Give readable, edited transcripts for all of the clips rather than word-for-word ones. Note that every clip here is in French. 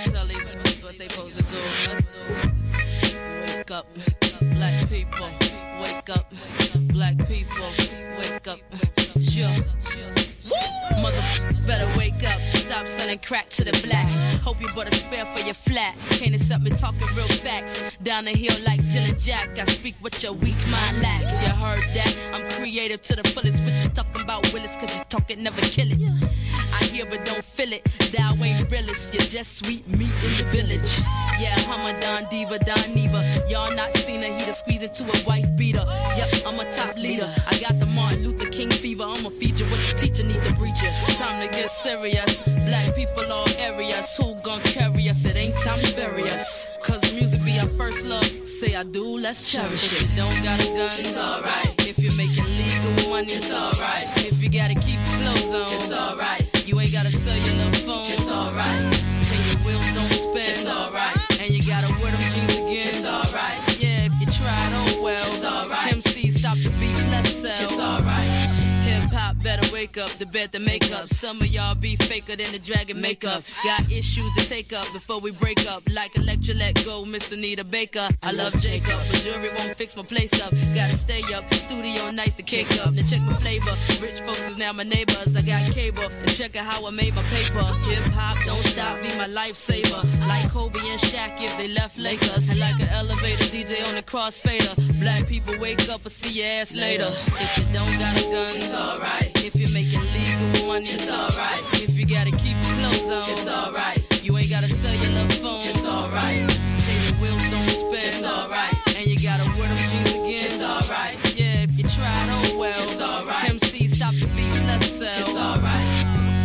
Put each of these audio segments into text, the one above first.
tell these niggas what they supposed to do. Let's do. Wake up, black people. Wake up, black people. Wake up, yeah. Mother, better wake up. Stop selling crack to the blacks. Hope you bought a spare for your flat. Can't accept me talking real facts. Down the hill like Jill and Jack. I speak what your weak mind lacks. You heard that? I'm creative to the fullest. What you talking about, Willis? Cause you talk it, never kill it. I hear but don't feel it. Thou ain't realist. You're just sweet meat in the village. Yeah, I'm a Don Diva, Don Neva. Y'all not seen a heater squeeze into a wife beater. Yep, I'm a top leader. I got the Martin Luther King fever. I'ma feed you what your teacher need to preach you. It's time to get serious. Black people all areas. Who gon' carry us? It ain't time to bury us. Cause music be our first love. Say I do, let's cherish it. If you don't got a gun, it's alright. If you're making legal money, it's alright. If you gotta keep your clothes on, it's alright. You ain't gotta sell your little phone, it's alright. And your wheels don't spin, it's alright. And you gotta wear them jeans again, it's alright. Yeah, if you tried, oh well, it's alright. MC stop the beat, let it sell, it's alright. Hip-hop better wake up, the bed to make up. Some of y'all be faker than the dragon makeup. Got issues to take up before we break up. Like Electra let go, Miss Anita Baker. I love Jacob, but jewelry won't fix my place up. Gotta stay up, studio nights to cake up. Then check my flavor, rich folks is now my neighbors. I got cable, and check out how I made my paper. Hip-hop don't stop, be my lifesaver. Like Kobe and Shaq if they left Lakers. And like an elevator DJ on the crossfader. Black people wake up and see your ass later. If you don't got a gun, it's alright. If you're making legal money, it's alright. If you gotta keep your clothes on, it's alright. You ain't gotta sell your little phone, it's alright. Say your wheels don't spin, it's alright. And you gotta wear them jeans again, it's alright. Yeah, if you tried, oh well, it's alright. MC stop the beat, let it sell, it's alright.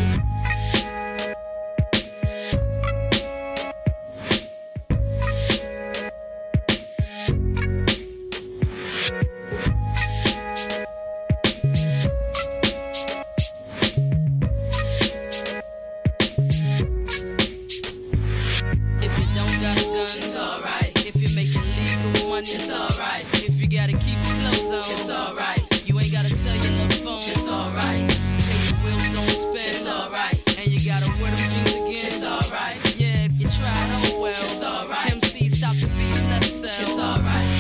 It's alright. If you gotta keep your clothes on, it's alright. You ain't gotta sell your little phone, it's alright. Take your wheels don't spin, it's alright. And you gotta wear them jeans again, it's alright. Yeah, if you tried, oh well, it's alright. MC stop the beat, let it sell, it's alright.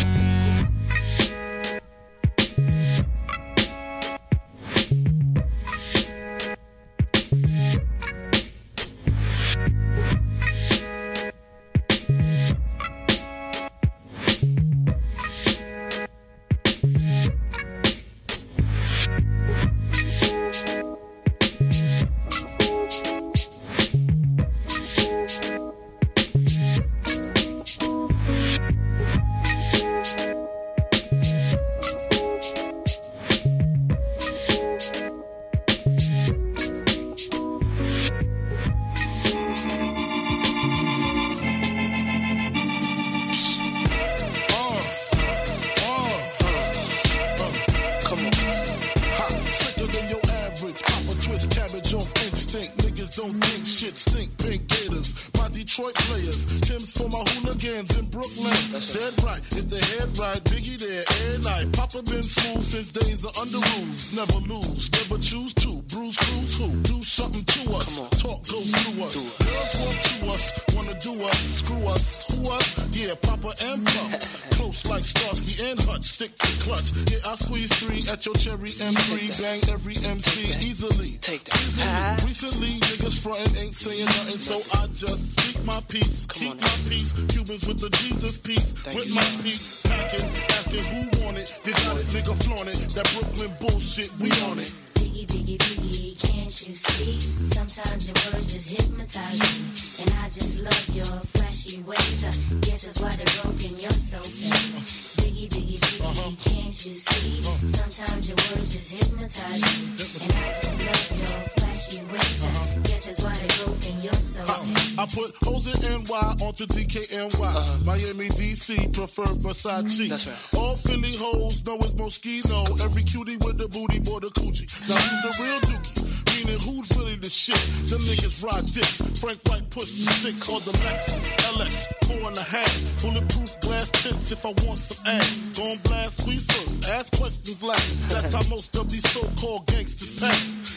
Never lose, never choose to. Bruise, cruise, who? Do something to us. Talk, go through us. Girls want to us, wanna do us. Screw us, who us? Yeah, Papa and Pump. Close like Starsky and Hutch. Stick to clutch. Yeah, I squeeze 3 at your cherry M3. Bang every MC easily. Take that. Recently, niggas frontin' ain't saying nothing, so I just speak my peace. Keep my peace. Cubans with the Jesus peace. With my peace. Packing, asking who want it. They got it, nigga flaunt it. That Brooklyn bullshit, we on it. Biggie, biggie, biggie, can't you see? Sometimes your words just hypnotize me. And I just love your flashy ways. I guess that's why they're broken, you're so fake. Biggie, biggie, biggie, can't you see? Sometimes your words just hypnotize me. And I just love your flashy ways. I guess that's why they're broken, you're so fake. I put O's in NY onto DKNY. Miami, DC, prefer Versace. That's right. All Philly hoes know it's Moschino. Every cutie with the booty, boy, the coochie. Now who's the real dookie? Meaning who's really the shit? Them niggas ride dicks. Frank White push the 6 on the Lexus LX 4.5. Bulletproof glass tints if I want some ass. Gon' blast, squeeze first, ask questions last. That's how most of these so-called gangsters pass.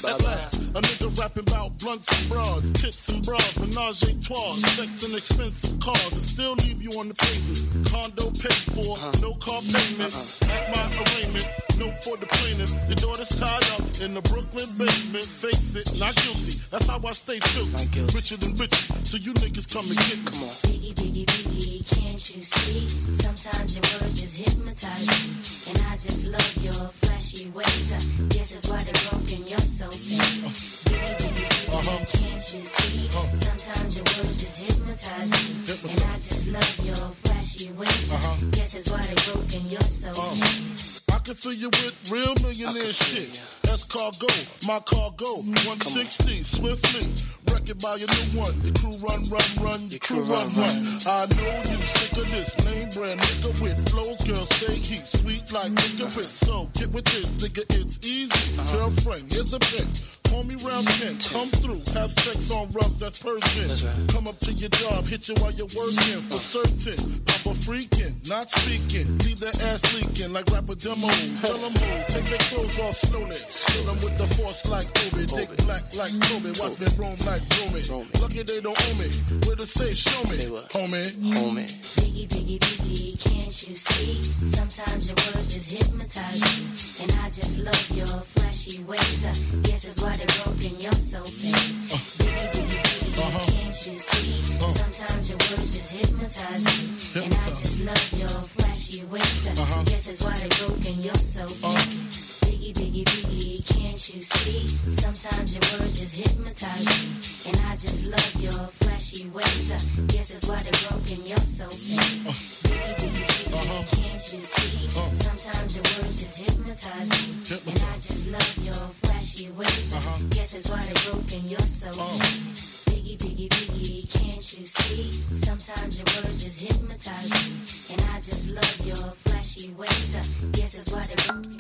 At last, a nigga rapping about blunts and broads, tits and bras, menage a trois, sex and expensive cars, and still leave you on the pavement. Condo paid for, no car payment. At my arraignment, note for the plaintiff. Your daughter's tied up in the Brooklyn basement. Face it, not guilty. That's how I stay filthy. Richer than richer, so you niggas come and get me. Come on. Biggie, biggie, biggie, can't you see? Sometimes your words just hypnotize me, and I just love your flashy ways. Guess that's why they're broken. You're so fake. Biggie, biggie, biggie, can't you see? Sometimes your words just hypnotize me, and I just love your flashy ways. Guess that's why they're broken. You're so fake. I can fill you with real millionaire shit. That's cargo, my cargo. 160, swiftly. Wreck it by your new one. Your crew run, your crew run. I know you sick of this name brand nigga with flows. Girl, say he's sweet like nigga with. So get with this, nigga, it's easy. Girlfriend, here's a bitch. Call me round 10, come through, have sex on rubs, that's Persian. Come up to your job, hit you while you're working, for certain. Papa freaking, not speaking, leave their ass leaking like rapper demo. Tell them who, take their clothes off slowly. Kill them with the force like Obi, dick black like Kobe, watch me roam like Romy. Lucky they don't owe me, where to say show me, homie. Biggie, biggie, biggie, can't you see? Sometimes your words just hypnotize me, and I just love your flashy ways. Guess that's why they're broken, you're so fake. Biggie, biggie, biggie, can't you see? Sometimes your words just hypnotize me, and I just love your flashy ways. Guess that's why they're broken, you're so fake. Biggie, biggie, biggie, can't you see? Sometimes your words just hypnotize me, and I just love your flashy ways. Guess that's why they're broken, you're so fake. Biggie, biggie, biggie, can't you see? Sometimes your words just hypnotize me, and I just love your flashy ways. Guess that's why they're broken, you're so fake. Biggie, biggie, biggie, can't you see? Sometimes your words just hypnotize me, and I just love your flashy ways. Guess that's why they're broken.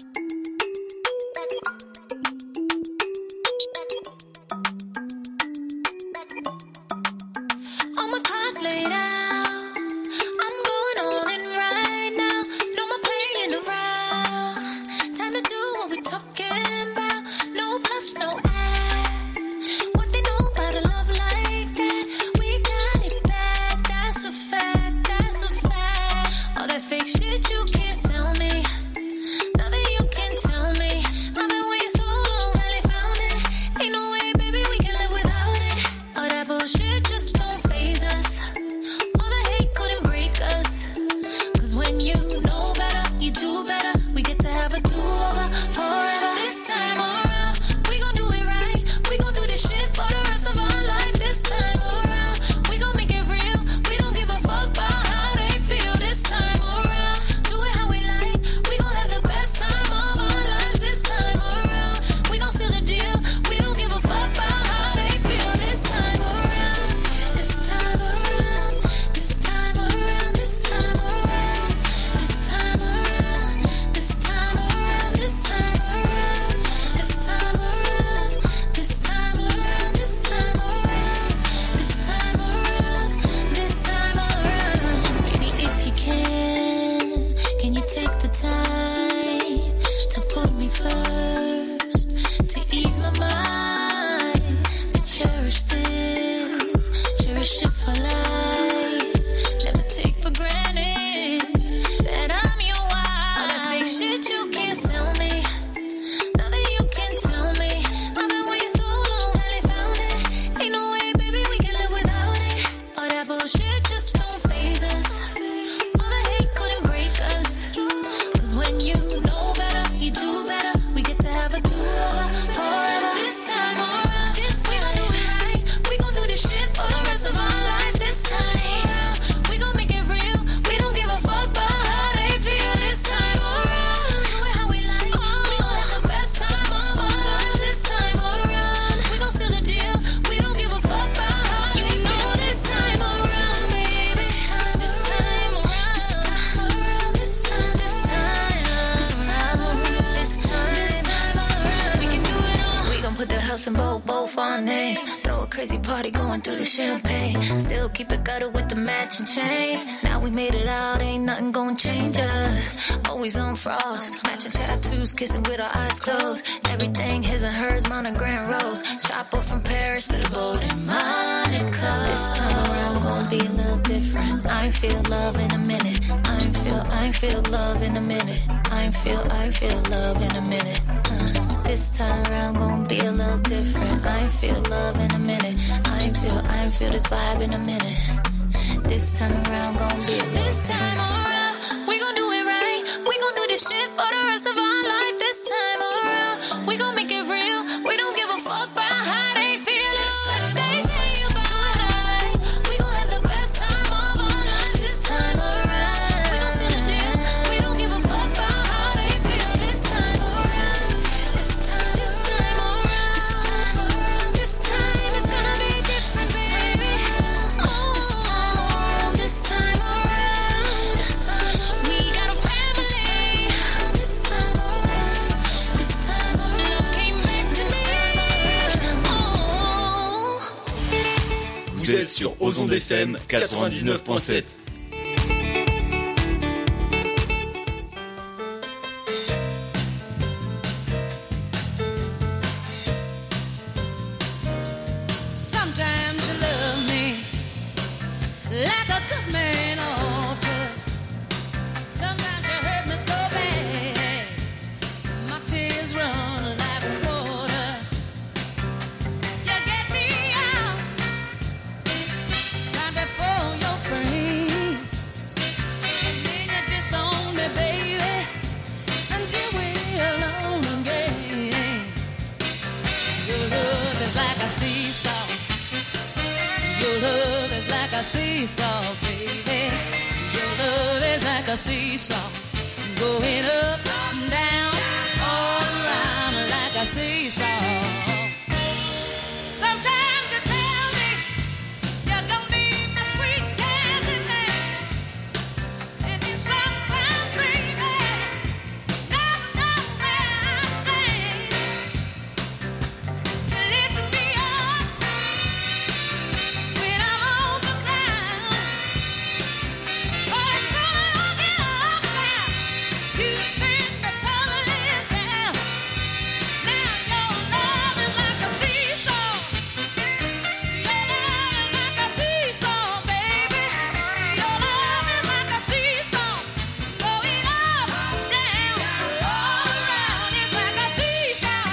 All my cards laid out, I'm going all in right now. No more playing around, time to do what we're talking about. No bluffs, no ads. What they know about a love like that? We got it bad, that's a fact, that's a fact. All that fake shit you can't sell me, nothing you can tell me. I've been waiting so long, finally found it. Ain't no way, baby, we can live without it. All that bullshit just don't phase us. All the hate couldn't break us. Cause when you know better, you do better. We get to have a do-over forever. This time around, we gon' do it right. We gon' do this shit for the rest of our life. This time around, we gon' make it real. We don't give a fuck about how they feel. This time around, do it how we like. We gon' have the best time of our lives. This time around, we gon' seal the deal. We don't give a fuck about how they feel. This time around, this time around, this time around, this time around, this time around, this time around, this time around, this time around, this time around, this time around, this time around, this time around. Baby, if you can you take the time to put me first, to ease my mind, to cherish this, cherish it for life, never take for granted that I'm your wife. All that fake shit you can't sell me, nothing you can tell me. I've been waiting so long, finally found it. Ain't no way, baby, we can live without it. All that bullshit just don't phase us. All the hate couldn't break us. Cause when you know better, you do better. We get to have a do-over forever. This time around, we gon' do it right. We gon' do this shit for the rest of our lives. This time around, we gon' make it real. We don't give a fuck about how they feel. This time around, do it how we like. We gon' have the best time of our lives. This time around, we gon' seal the deal. We don't give a fuck about how you know. This time around, baby. This time around, this time around, this time around. We can do it all. We gon' put the house in both our names. Throw a a crazy party going through the champagne. Still keep it gutter with the matching chains. Now we made it out, ain't nothing gonna change us. Always on frost, matching tattoos, kissing with our eyes closed. Everything his and hers, monogram rose. Chopper from Paris to the boat in Monaco. This time around gonna be a little different. I ain't feel love in a minute. I ain't feel love in a minute. I ain't feel love in a minute. This time around gonna be a little different. I ain't feel love in a minute. I ain't feel this vibe in a minute. This time around gonna be a little This time around, we gon' do it right. We gon' do this shit for the rest of our life. This time around, we gon' make it real. We don't give a fuck about how they feel. They say about us. We gon' have the best time of our lives. This time around, we gon' seal the deal. We don't give a fuck about how they feel. This time around, this time around, this time it's gonna be different, baby. Oh, this time around, we got a family. This time around, love came back to me. Oh. Vous êtes sur Ozon FM 99.7. Sometimes you love me like a good man ought to. Sometimes you hurt me so bad, my tears run like water. You get me out right before your friends, and then you disown me, baby, until we're alone again. Your love is like a seesaw. Your love is like a seesaw, baby. Your love is like a seesaw, going up and down, all around like a seesaw. Sometimes you tell me you're gonna be my sweet candy man, and then sometimes, baby, never know where I stand. You lift me up when I'm on the ground, but as soon as I get uptown, you send me tumbling down. Now your love is like a seesaw. Your love is like a seesaw, baby. Your love is like a seesaw, going up, down, all around. It's like a seesaw.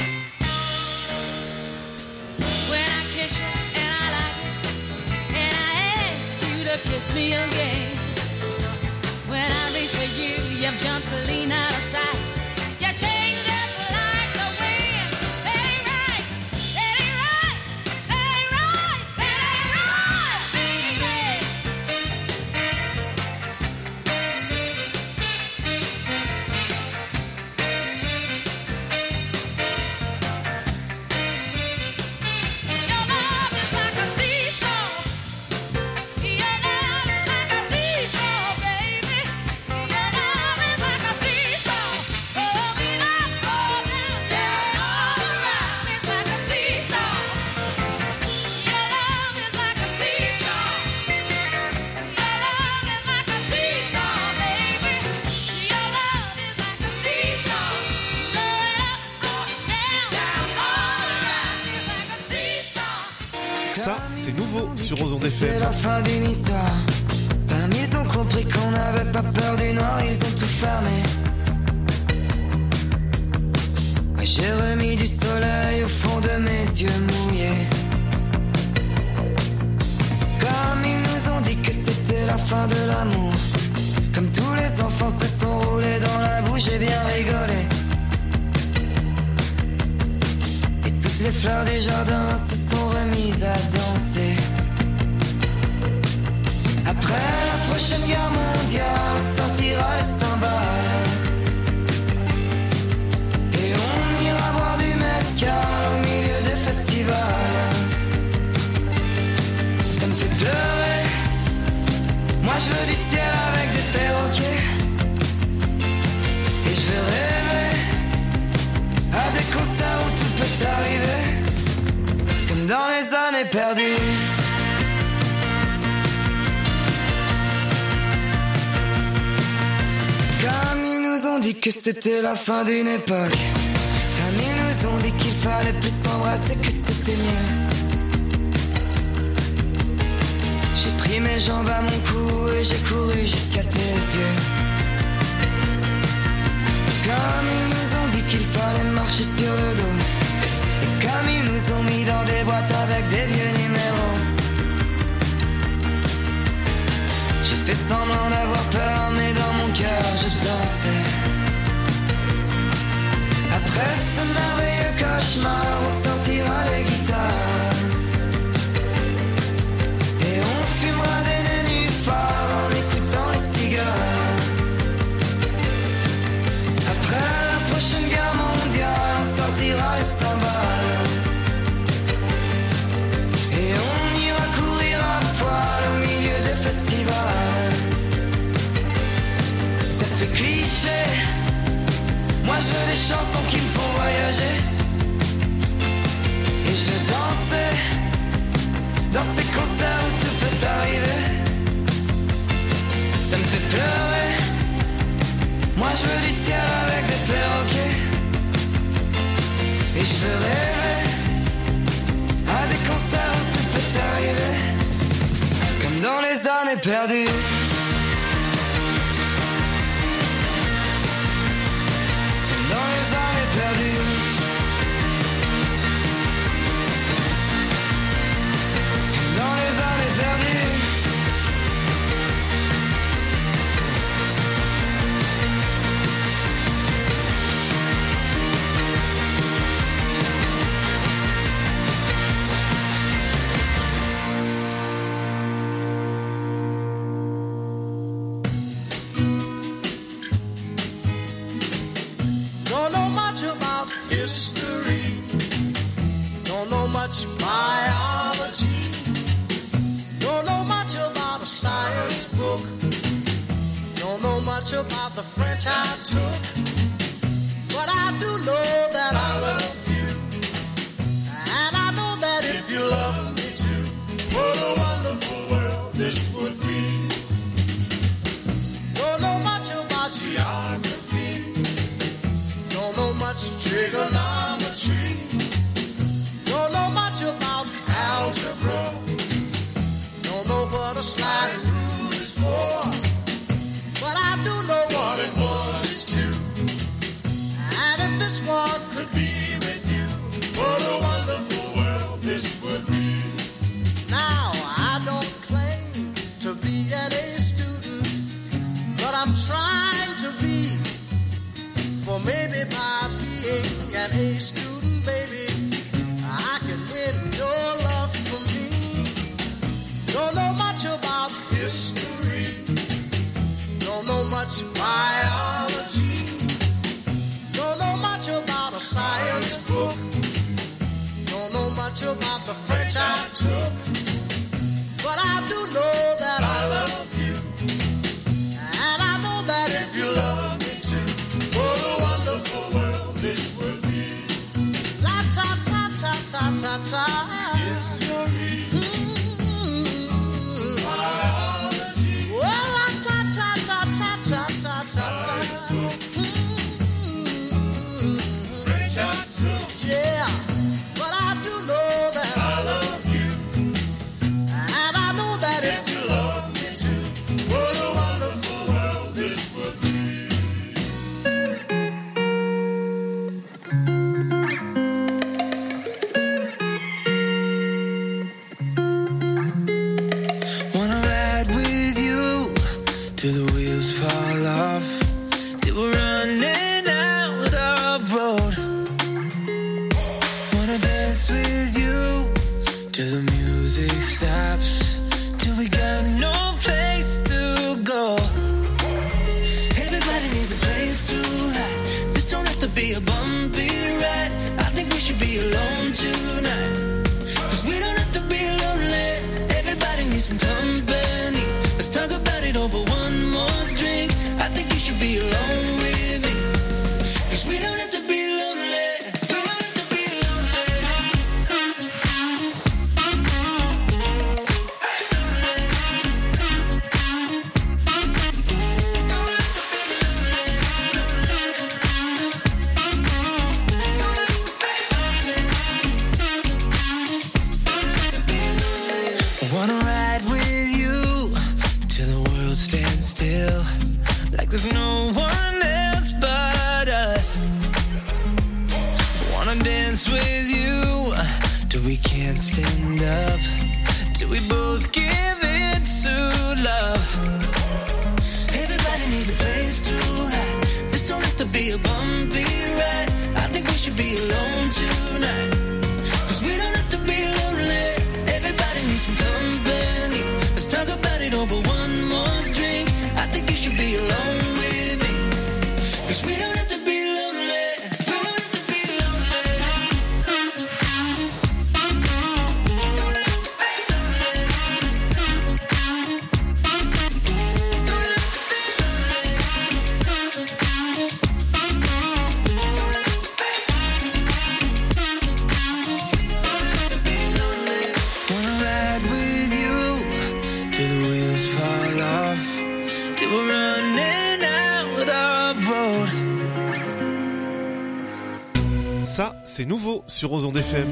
When I kiss you and I like it, and I ask you to kiss me again. When I reach for you, you've jumped clean out of sight. You change just like the wind. That ain't right. That ain't right. That ain't right. That ain't right, baby. Your love is like a seesaw. Your love is like a seesaw, baby. Your love is like a seesaw, going up, all down, down, all around. It's like a seesaw. Your love is like a seesaw. Your love is like a seesaw, baby. Your love is like a seesaw, going up, down, down, all around. It's like a seesaw. Ça, c'est nouveau sur Ozon C'est FM. la fin d'une histoire. Comme ils ont compris qu'on n'avait pas peur du noir, ils ont tout fermé. Moi, j'ai remis du soleil au fond de mes yeux mouillés. Comme ils nous ont dit que c'était la fin de l'amour. Comme tous les enfants se sont roulés dans la boue, j'ai bien rigolé. Et toutes les fleurs du jardin se sont remises à danser. Après la prochaine guerre mondiale, on sortira les cymbales. Et on ira boire du mezcal au milieu des festivals. Ça me fait pleurer. Moi je veux du ciel avec des perroquets. Et je veux rêver à des concerts où tout peut arriver. Comme dans les années dit que c'était la fin d'une époque. Comme ils nous ont dit qu'il fallait plus s'embrasser, que c'était mieux. J'ai pris mes jambes à mon cou et j'ai couru jusqu'à tes yeux. Comme ils nous ont dit qu'il fallait marcher sur le dos. Et comme ils nous ont mis dans des boîtes avec des vieux numéros. J'ai fait semblant d'avoir peur, mais dans mon cœur je dansais. Après ce merveilleux cauchemar, on sortira les guitares. Et on fumera des nénuphars en écoutant les cigares. Après la prochaine guerre mondiale, on sortira les cymbales. Et on ira courir à poil au milieu des festivals. Ça fait cliché. Moi je veux des chansons qui me font voyager. Et je veux danser dans ces concerts où tout peut arriver. Ça me fait pleurer. Moi je veux du ciel avec des perroquets. Et je veux rêver à des concerts où tout peut arriver. Comme dans les années perdues. Dans les années perdues. Dans les années perdues. History, don't know much biology, don't know much about a science book, don't know much about the French I took, but I do know that I love you, and I know that if you love me too, what a wonderful world this would be. Don't know much about geography, don't know much trigonometry, don't know much about algebra, don't know what a sliding rule is for, but I do know 1 and 1 is 2, and if this one could be with you, what a wonderful world this would be. Now I don't claim to be an A student, but I'm trying to be. For maybe by being an A student, baby, I can win your love for me. Don't know much about history, don't know much biology, don't know much about a science book, don't know much about the French I took, but I do know that I love you, and I know that if you love me too, what a wonderful world this would be. La ta ta ta ta ta ta. History. Biology. Well, la ta ta ta ta ta ta ta ta. French I took. Yeah, but I do know that I love you, and I know that if you love me too, what a wonderful world this would be. world stand still, like there's no one else but us. Wanna dance with you till we can't stand up, till we both give in to love. Everybody needs a place to hide. This don't have to be a bumpy ride. I think we should be alone tonight, 'cause we don't have to be lonely. Everybody needs some company. Let's talk about it over one more drink. I think you should be alone with me, 'cause we don't have to be lonely. We don't have to be lonely. We don't have to be lonely. Wanna ride with you till the wheels fall off, till we're running out of road. Ça, c'est nouveau sur Ozon FM.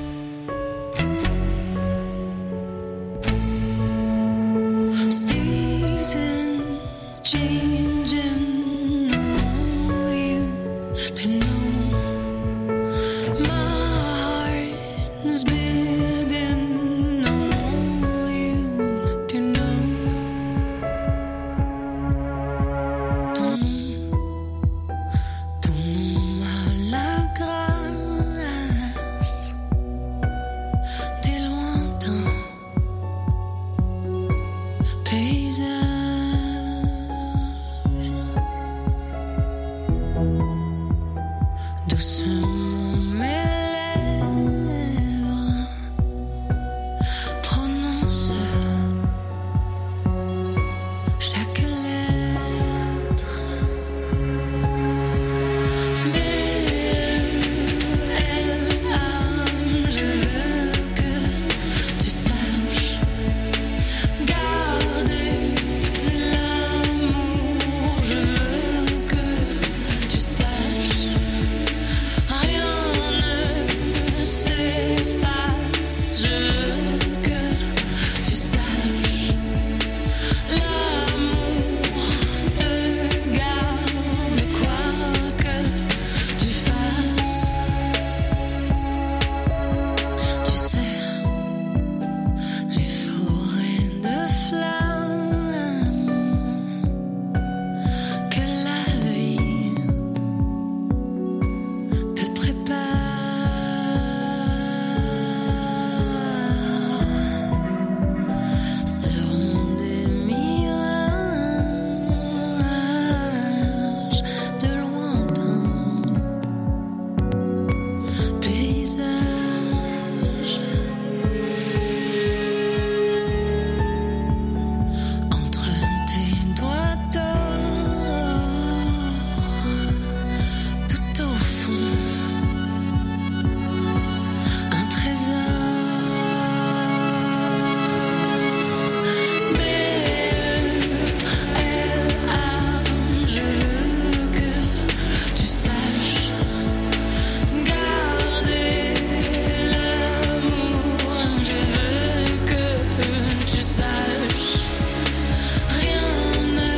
Seasons changing, know you to know. My heart is beating, know you to know. Ton nom a la grâce des lointains paysages. Doucement mes lèvres prononcent chaque lettre. Je veux que tu saches garder l'amour. Je veux que tu saches rien ne s'efface. Je veux que tu saches l'amour te garde quoi que tu fasses. Tu sais, les forêts de flammes que la vie te prépare seront des mirages de lointains paysages. Entre tes doigts d'or, tout au fond, un trésor. Je veux que tu saches garder l'amour. Je veux que tu saches rien ne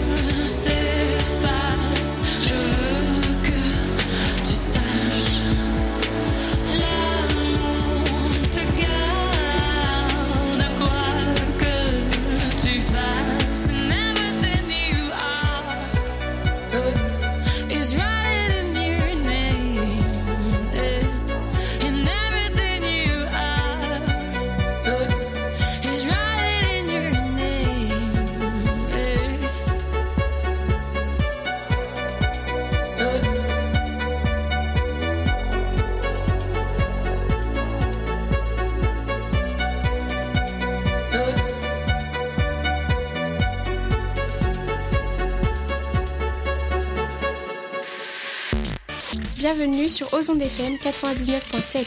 s'efface. Je veux que tu saches l'amour te garde quoi que tu fasses. And everything you are is right in your name. And everything you are is right in your name. Bienvenue sur Ozon FM 99.7.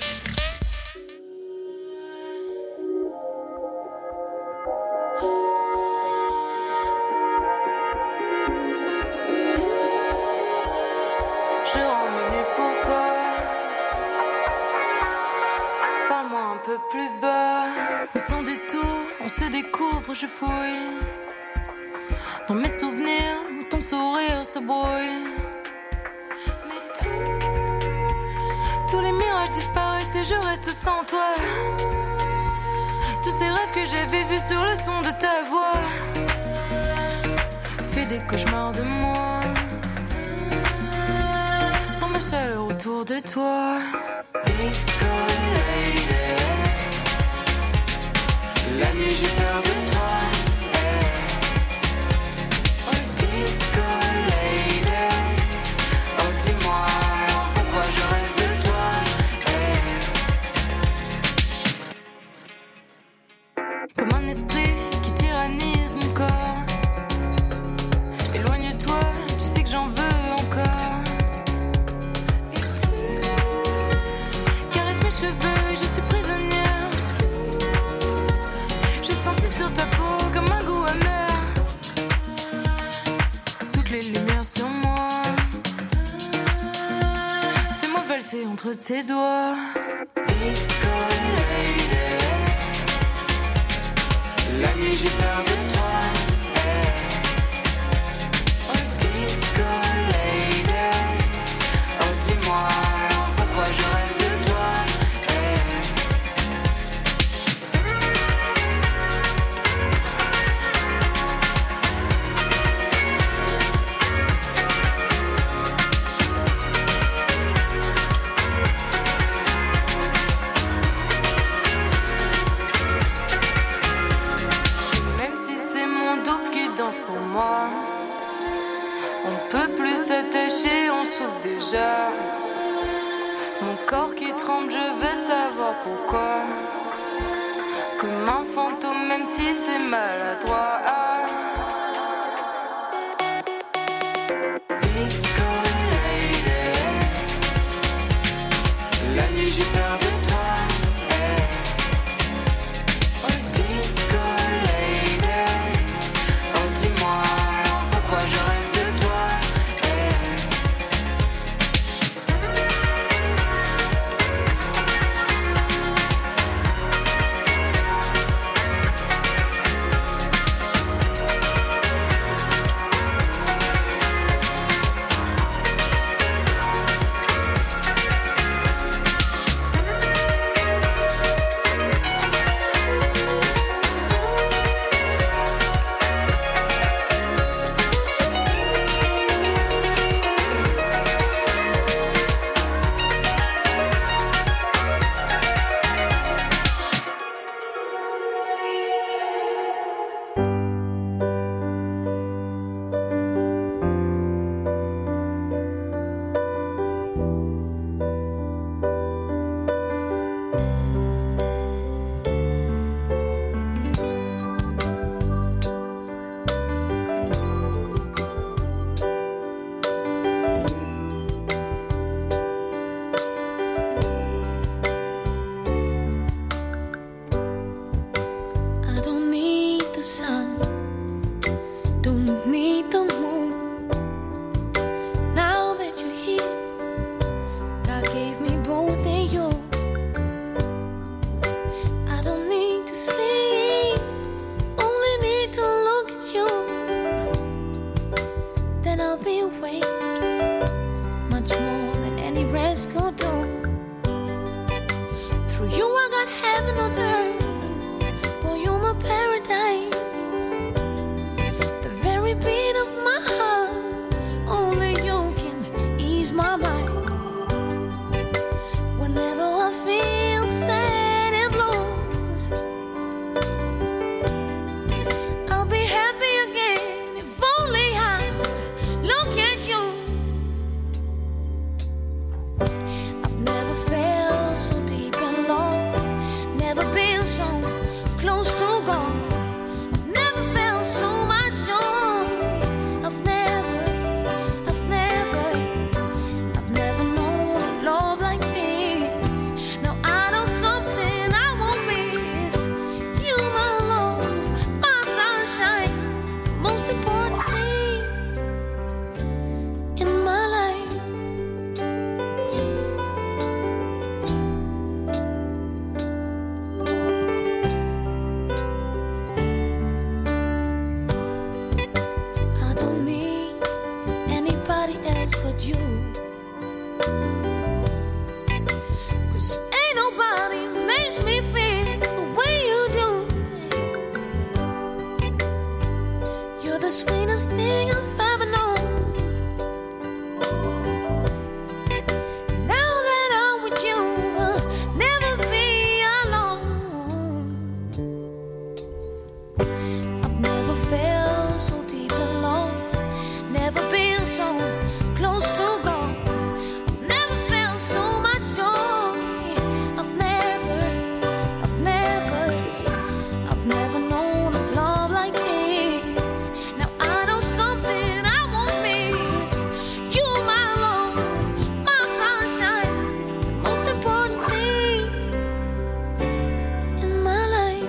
Je rends mes nuits pour toi. Parle-moi un peu plus bas. Mais sans détour, on se découvre, je fouille. Dans mes souvenirs, ton sourire se brouille. Mais tous les mirages disparaissent et je reste sans toi. Tous ces rêves que j'avais vus sur le son de ta voix fait des cauchemars de moi. Sans ma chaleur autour de toi. Disco lady, la nuit j'ai peur de toi. Comme un esprit qui tyrannise mon corps. Éloigne-toi, tu sais que j'en veux encore. Et tu caresses mes cheveux et je suis prisonnière. J'ai senti sur ta peau comme un goût amer. Toutes les lumières sur moi. Fais-moi valser entre tes doigts. Disco lady, la nuit j'ai peur de toi. Oh disco lady, oh dis-moi pourquoi je rêve de toi. On peut plus s'attacher, on souffre déjà. Mon corps qui tremble, je veux savoir pourquoi. Comme un fantôme, même si c'est maladroit. Disco lady, la nuit j'ai peur de toi. Oh disco lady, oh dis-moi pourquoi je rêve de toi. the sweetest thing I've ever known. Now that I'm with you, I'll never be alone. I've never felt so deep in love, never been so close to God. I've never felt so much joy. I've never known a love like this. Now I know something I won't miss. You, my love, my sunshine, the most important thing in my life.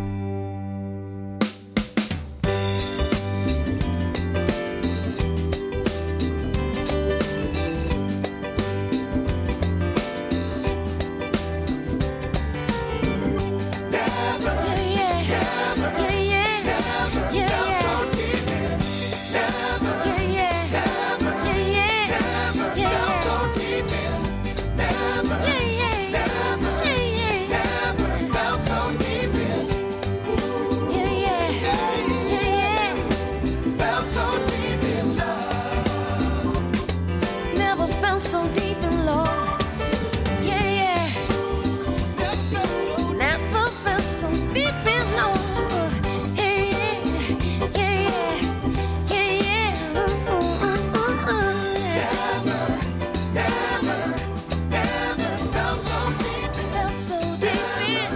Never felt so deep in love. Yeah, yeah. Never felt so deep in love. Yeah, yeah. Yeah, yeah. Yeah, yeah. Felt so deep in. Felt so deep in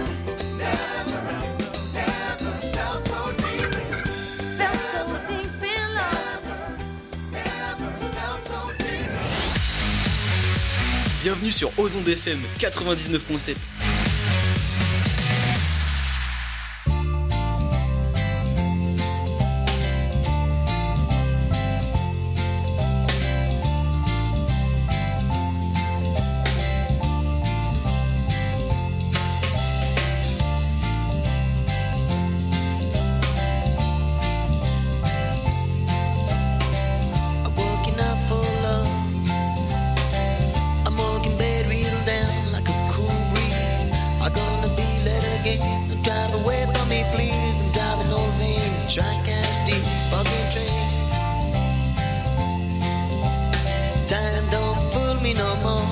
love. Bienvenue sur Ozon FM 99.7. I'm working out for love. I'm working bed real down like a cool breeze. I'm gonna be led again. Drive away from me, please. I'm driving over in Tri-Cash deep fucking train. Time don't fool me no more.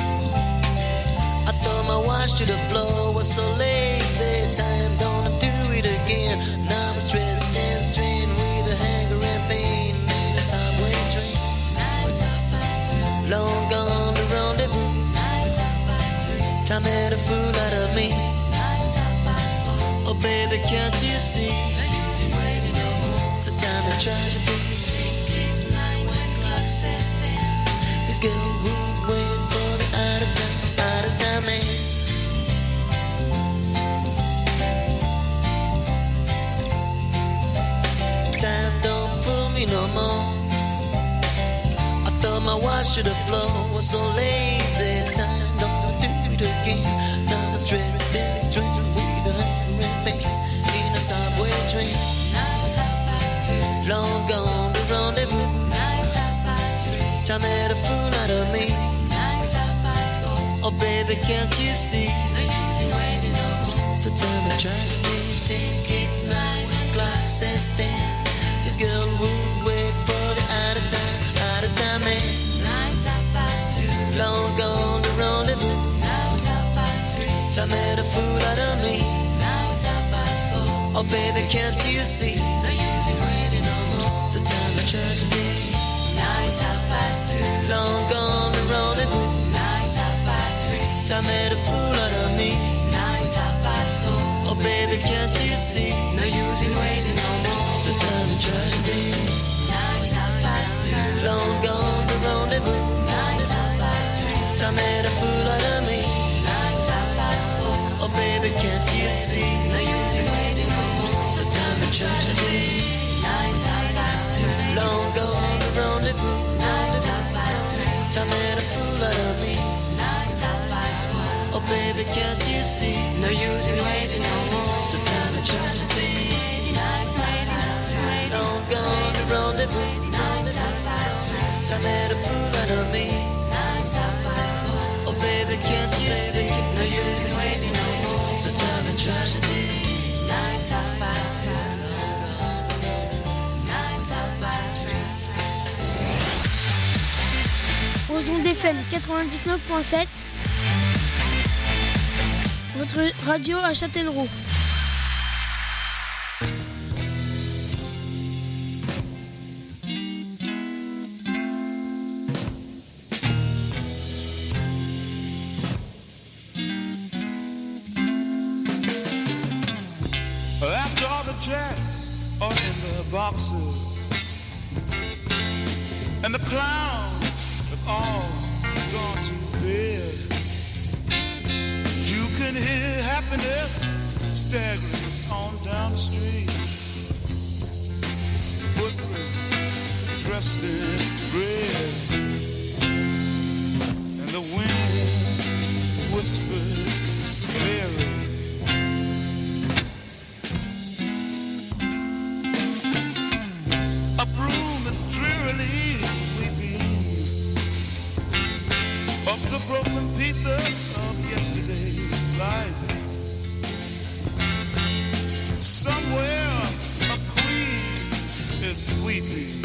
I throw my watch to the floor, was so lazy. Time don't do it again. Now I'm stressed and strained with a hanger and pain in a subway train. Long gone the rendezvous. Time had a fool out of me. Oh baby, can't you see? So time to tragedy. This girl would wait for the out of time man. Time don't fool me no more. I throw my watch to the floor, was so lazy. Time don't do it again. Now I'm stressed and strained with a hanger and pain in a subway train. Long gone the rendezvous. Time had a fool out of me. Oh baby, can't you see? So tell me tragedy. Think it's 9 o'clock, says then. This girl would wait for the out of time man. Long gone the rendezvous. Time had a fool out of me. Oh baby, can't you see? So tell me tragedy. Long gone the rendezvous. Time had a fool out of me. Oh baby, can't you see? No use in waiting no more. So tell me tragedy. Long gone the rendezvous. Time had a fool out of me. Oh baby, can't you see? No use in waiting no more. So tell me tragedy. Long gone the rendezvous. Time had a fool out of me. Oh baby, can't you see? No use in waiting no more. So tell me tragedy. Long gone the rendezvous. Time had a fool out of me. Oh baby, can't you see? No use in waiting no more. So tell me tragedy. 9 past 2. 9 Ondes FM 99.7, votre radio à Châtellerault. After all the jacks are in their boxes and the clowns have all gone to bed, you can hear happiness staggering on down the street. Footprints dressed in red, and the wind whispers Mary. A broom is drearily sweeping up the broken pieces of yesterday's life. Somewhere a queen is weeping.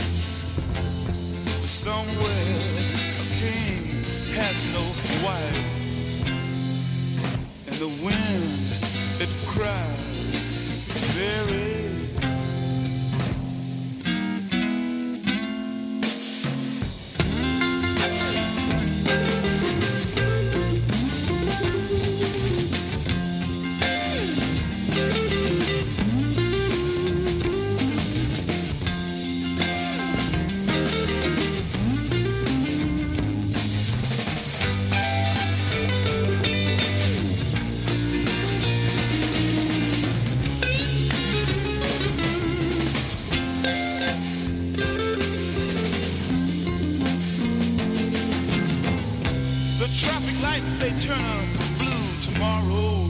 Somewhere a king has no wife. And the wind, it cries, Mary. They turn blue tomorrow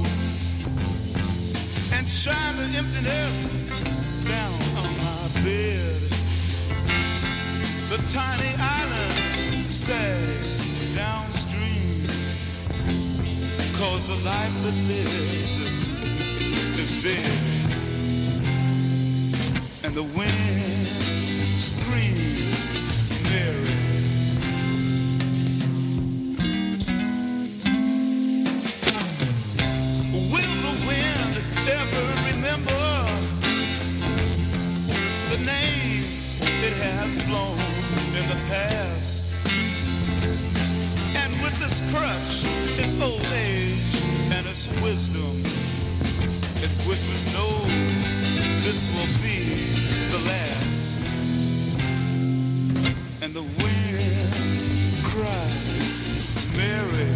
and shine the emptiness down on my bed. The tiny island sags downstream, 'cause the life that lives is dead. And the wind screams Mary. Has blown in the past, and with this crutch, its old age and its wisdom, it whispers, no, this will be the last. And the wind cries, Mary.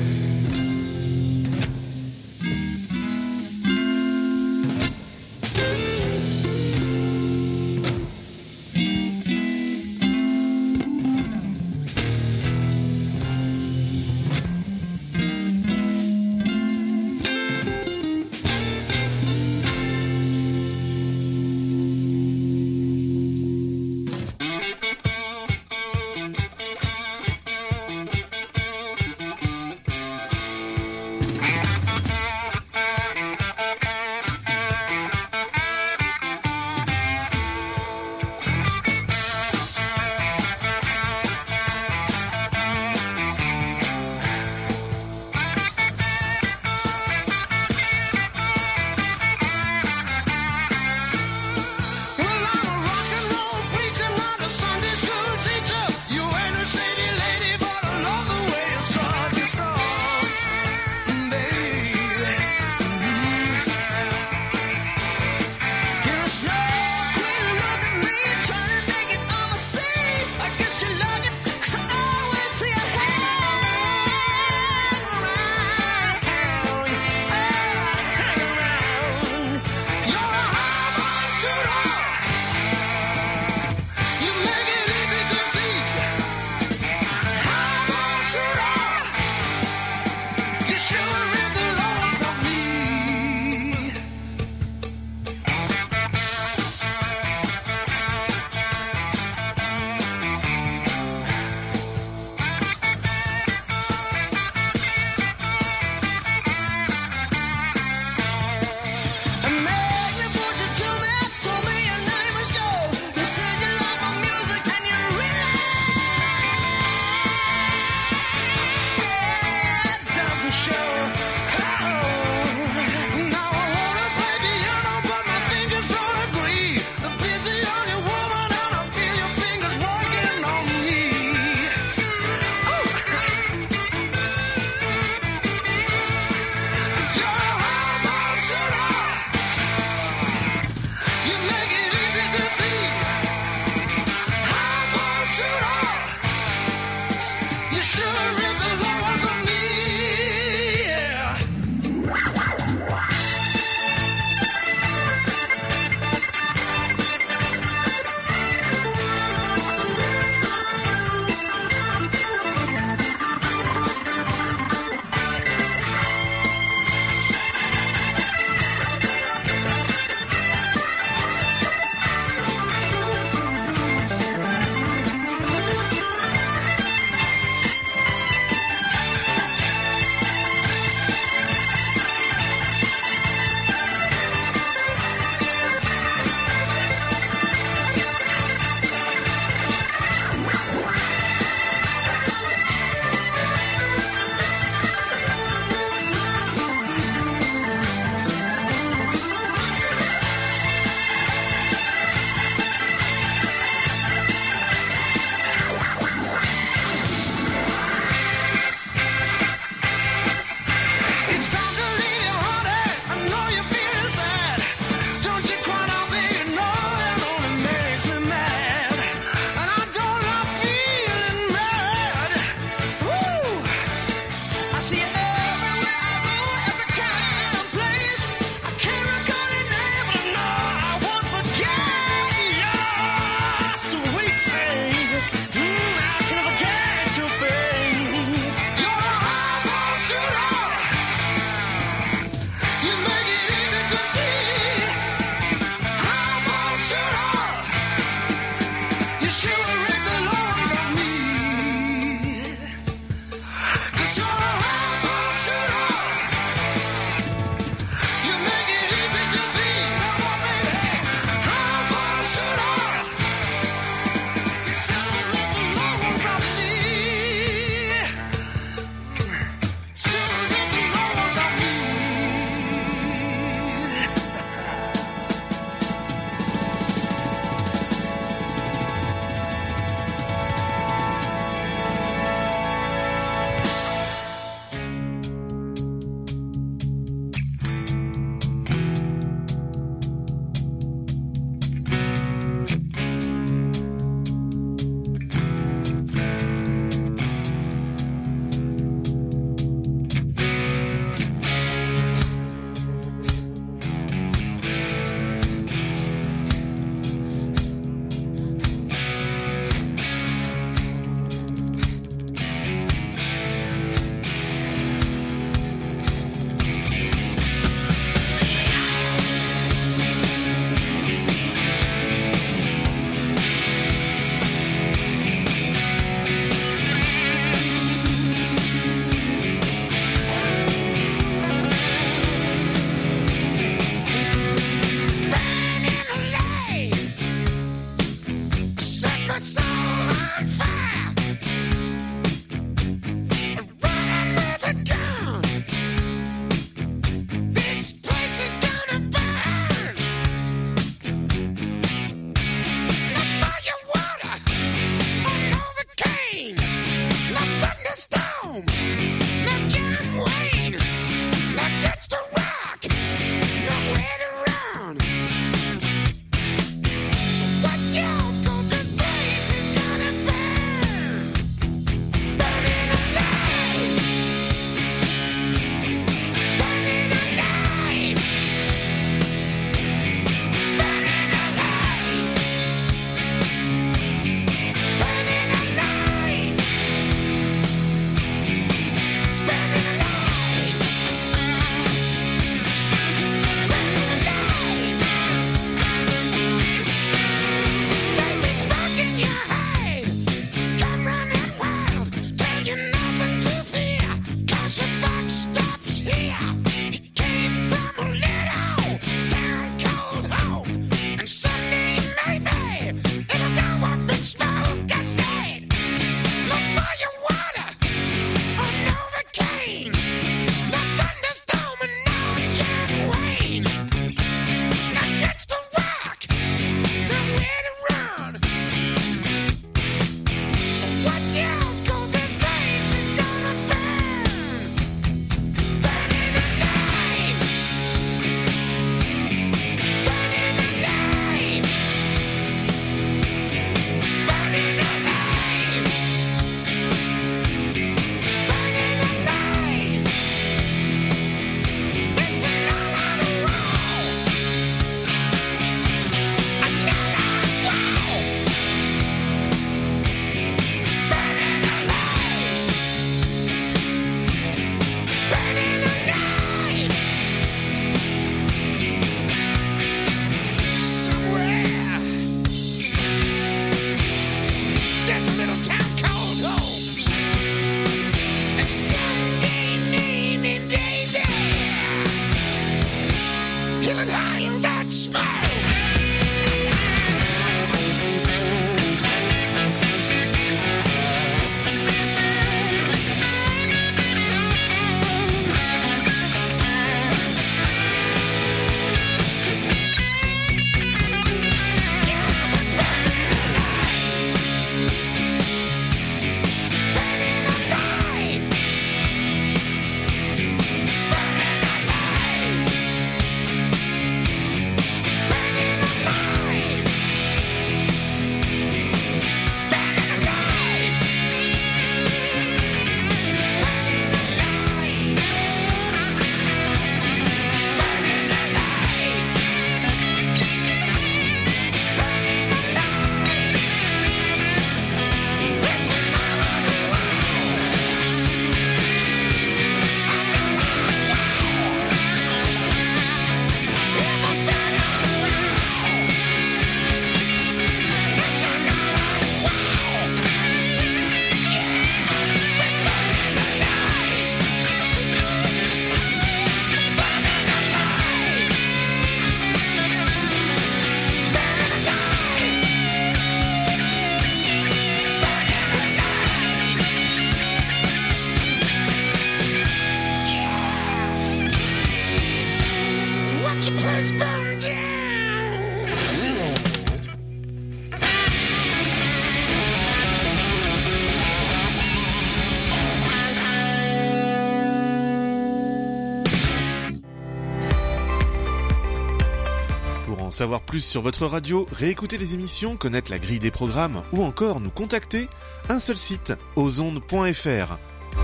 savoir plus sur votre radio, réécouter les émissions, connaître la grille des programmes ou encore nous contacter, un seul site, ozondes.fr.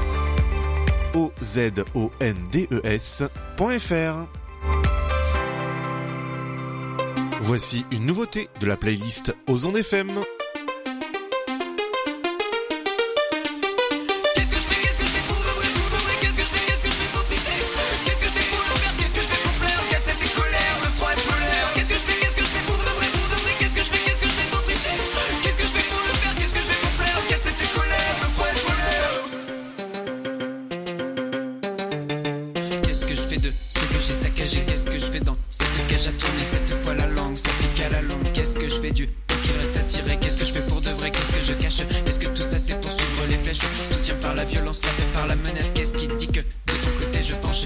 ozondes.fr. Voici une nouveauté de la playlist Ozondes FM. Qu'est-ce que je fais du qu'il reste à tirer? Qu'est-ce que je fais pour de vrai? Qu'est-ce que je cache? Est-ce que tout ça c'est pour suivre les flèches? Tout tient par la violence, la paix par la menace. Qu'est-ce qui dit que de ton côté je penche?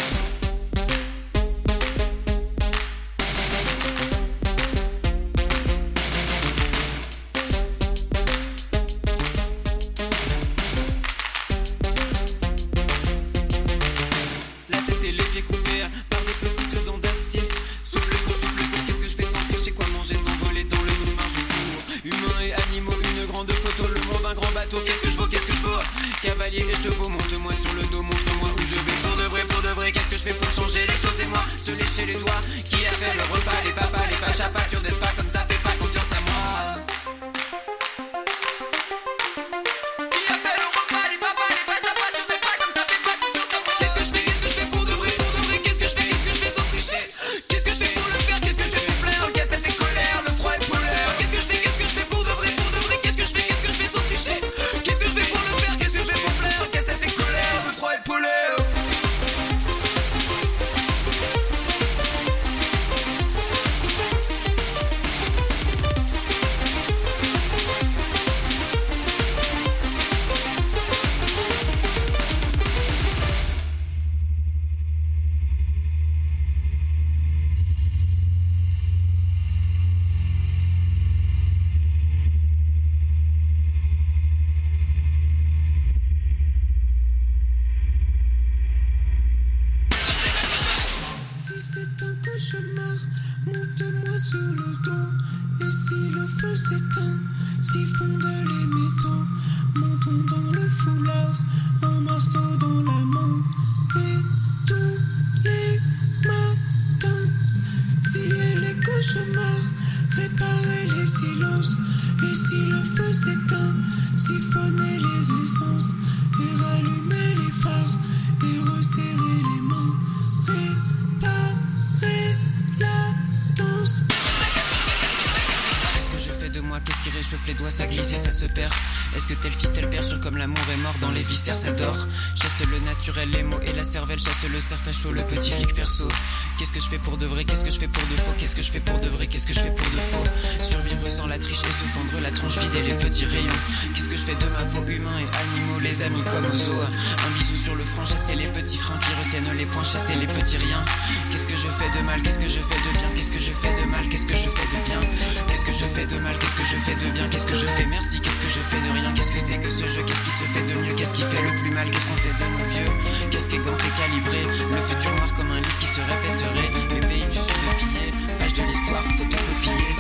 Ça dort, chasse le naturel, les mots et la cervelle, chasse le cerf à chaud, le petit flic perso. Qu'est-ce que je fais pour de vrai, qu'est-ce que je fais pour de faux? Qu'est-ce que je fais pour de vrai, qu'est-ce que je fais pour de faux? Survivre sans la triche et se fendre la tronche, vider les petits rayons. Qu'est-ce que je fais de ma peau? Humains et animaux, les amis comme au zoo. Un bisou sur le front, chasser les petits freins qui retiennent les points, chasser les petits riens. Qu'est-ce que je fais de mal, qu'est-ce que je fais de bien? Qu'est-ce que je fais de mal, qu'est-ce que je fais de bien? Qu'est-ce que je fais de mal, qu'est-ce que je fais de bien? Qu'est-ce que je fais merci, qu'est-ce que je fais de rien? Qu'est-ce que c'est que ce jeu? Qu'est-ce qui se fait de mieux? Qu'est-ce qui fait le plus mal? Qu'est-ce qu'on fait de nos vieux? Qu'est-ce qui est ganté, calibré? Le futur noir comme un livre qui se répéterait. Les pays du sud pillés, page de l'histoire photocopiée.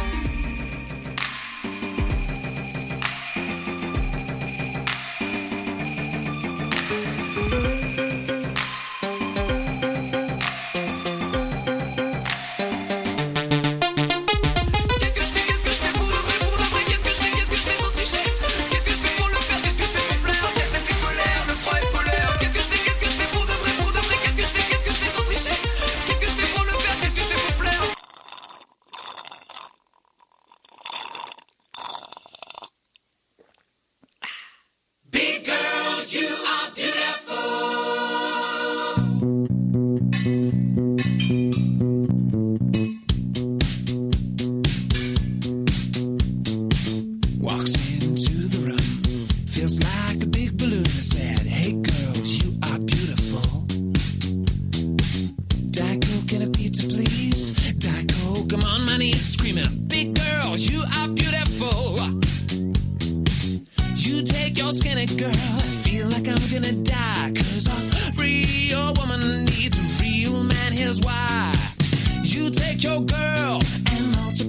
Here's why. You take your girl and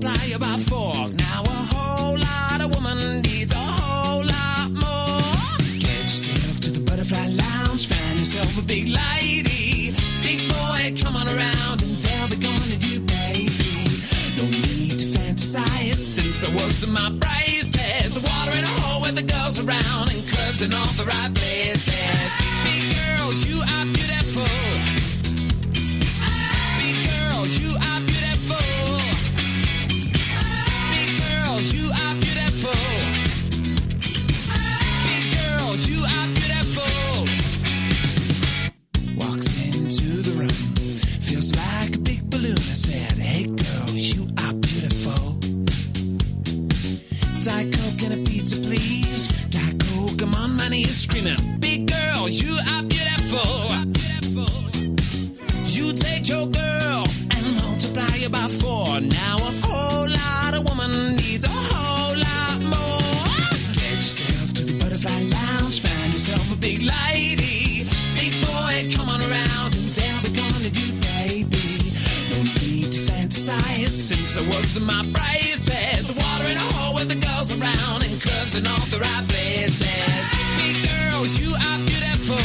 multiply it by 4. Now a whole lot of woman needs a whole lot more. Get yourself to the Butterfly Lounge, find yourself a big lady. Big boy, come on around and they'll be gonna do, baby. No need to fantasize, since I was in my braces. Water in a hole with the girls around and curves in all the right places. Big girls, you are beautiful. Big girls, you are beautiful. Big girls, you are beautiful. Big girls, you are beautiful. Walks into the room, feels like a big balloon. I said, hey girls, you are beautiful. Diet Coke and a pizza, please. Diet Coke, come on, my knees screaming. Big girl, you are beautiful. You take your girl and multiply it by 4. Now a whole lot of woman needs a whole lot more. Get yourself to the Butterfly Lounge, find yourself a big lady. Big boy, come on around and they'll be gonna do, baby. No need to fantasize, since I was in my braces. Water in a hole with the girls around and curves in all the right places. Big girls, you are beautiful.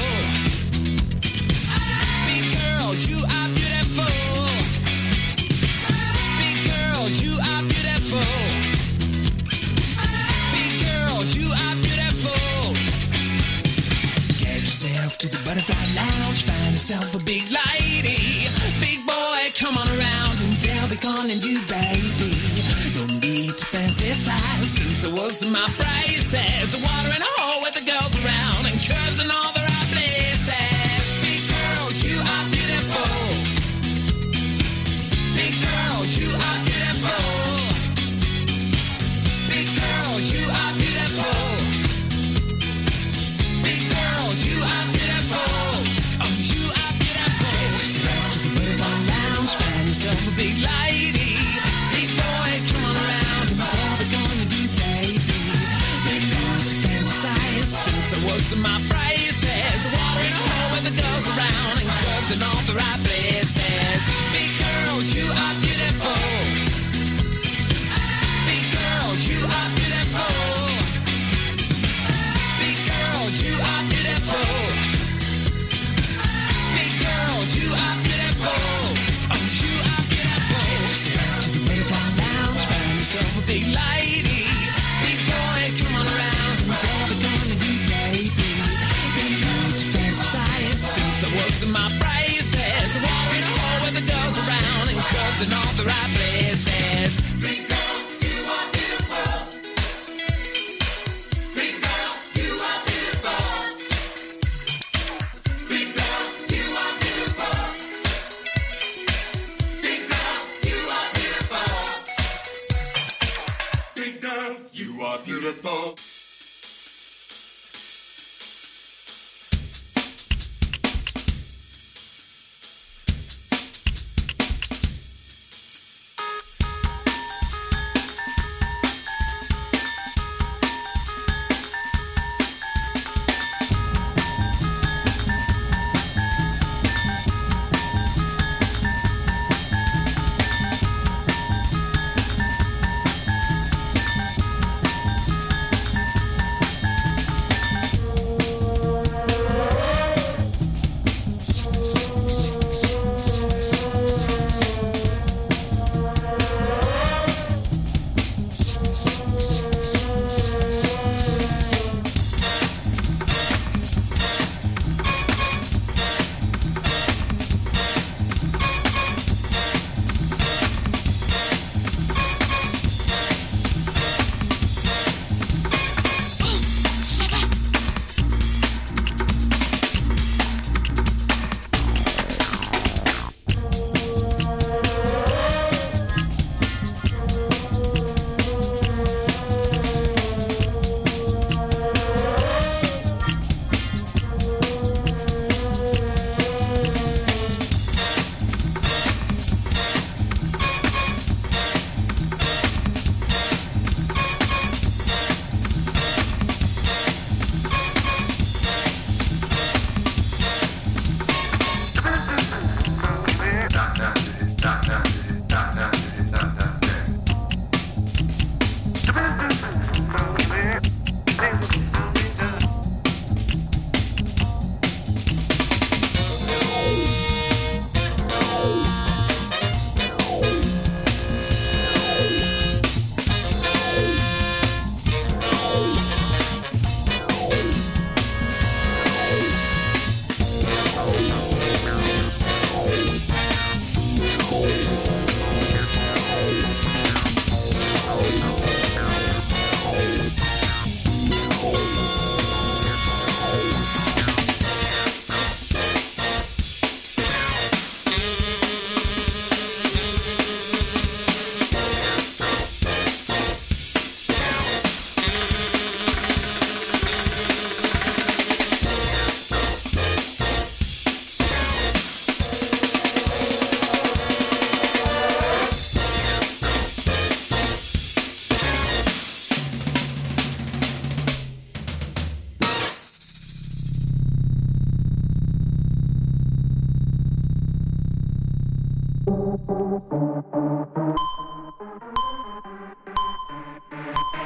Big girls, you are beautiful. Big girls, you are beautiful. Big girls, you are beautiful. Get yourself to the Butterfly Lounge, find yourself a big lady. Big boy, come on around and they'll be calling you, baby. No need to fantasize, since I was in my braces. Water in a hole with the girls around and curves in all the right places. Big girls, you are beautiful. Big girls, you are beautiful. Big girls, you are beautiful. Big girls, you are beautiful. Oh, you are beautiful. Get yourself to the Butterfly Lounge, find yourself a big lady. Big boy, come on around and they'll be gonna do, baby. No need to fantasize, since I was in my braces. Water in a hole with the girls around and curves in all the right places. Big girls, you are beautiful. Big girls, you are beautiful. Big girls, you are beautiful. Big girls, you are beautiful. Oh, you are beautiful. Get yourself to the Butterfly Lounge, find yourself a big lady. Big boy, come on around and they'll be gonna do, baby. No need to fantasize, since I was in my braces. Water in a hole with the girls around and curves in all the right places. Big girl, you are beautiful. Big girl, you are beautiful. Big girl, you are beautiful. Big girl, you are beautiful. Big girl, you are beautiful.